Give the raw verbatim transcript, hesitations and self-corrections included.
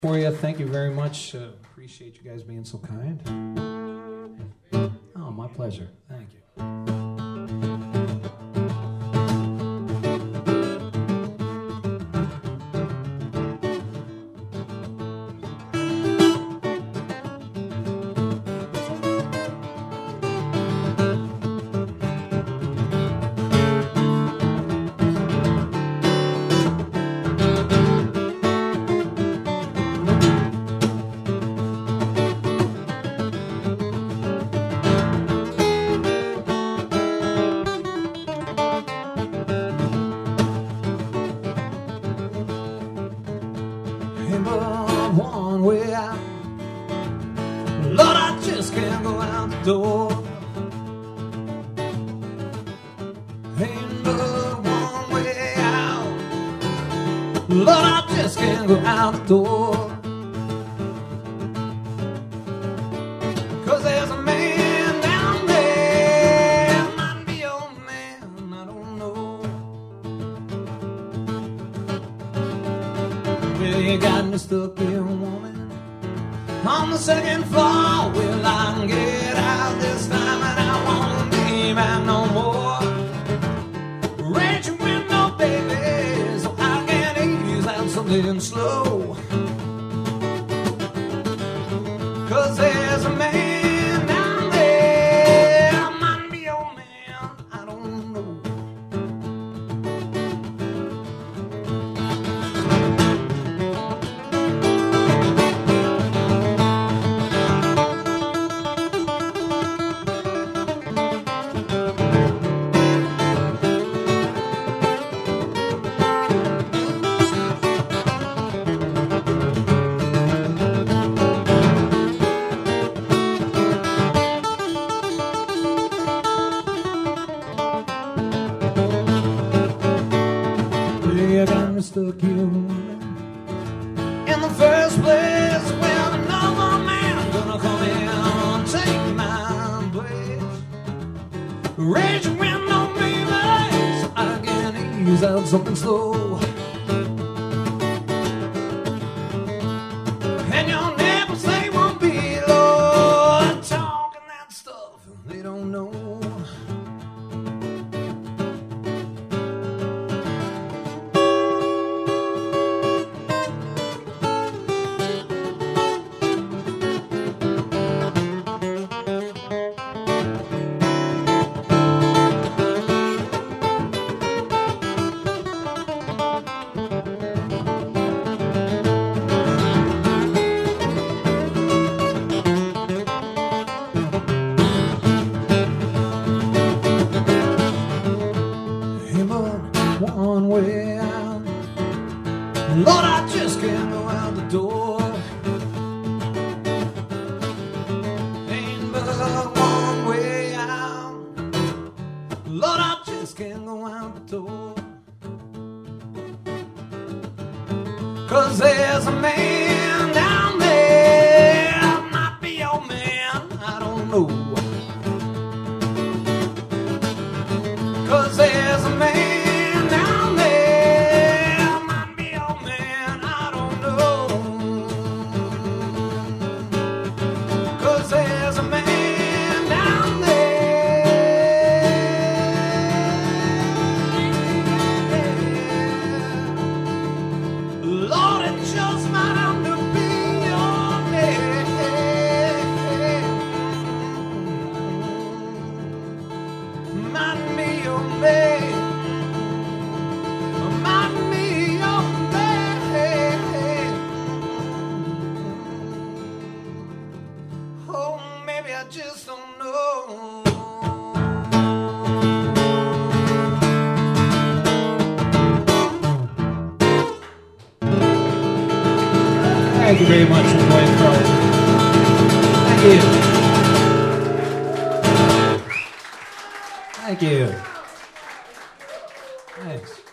For you, thank you very much. Uh, appreciate you guys being so kind. Oh, my pleasure. Thank you. One way out, Lord, I just can't go out the door. Ain't but one way out, Lord, I just can't go out the door. 'Cause there's a man down there, might be your man, I don't know. Well, you got me stuck here, woman, on the second floor. Well, I can get out this time, and I won't be back no more. Raging window, baby, so I can ease out something slow. 'Cause there's a man down there, might be your man, I don't know. You got me stuck here, woman, in the first place. Well, another man gonna come in and take my place. Raging window, baby, so I can ease out something slow. And your neighbors, they won't be low, talking that stuff they don't know. One way out, Lord, I just can't go out the door. Ain't but one way out, Lord, I just can't go out the door. 'Cause there's a man down there, might be your man, I don't know. 'Cause there's a man I just don't know. Thank you very much for playing cards. Thank you. Thank you. Thanks.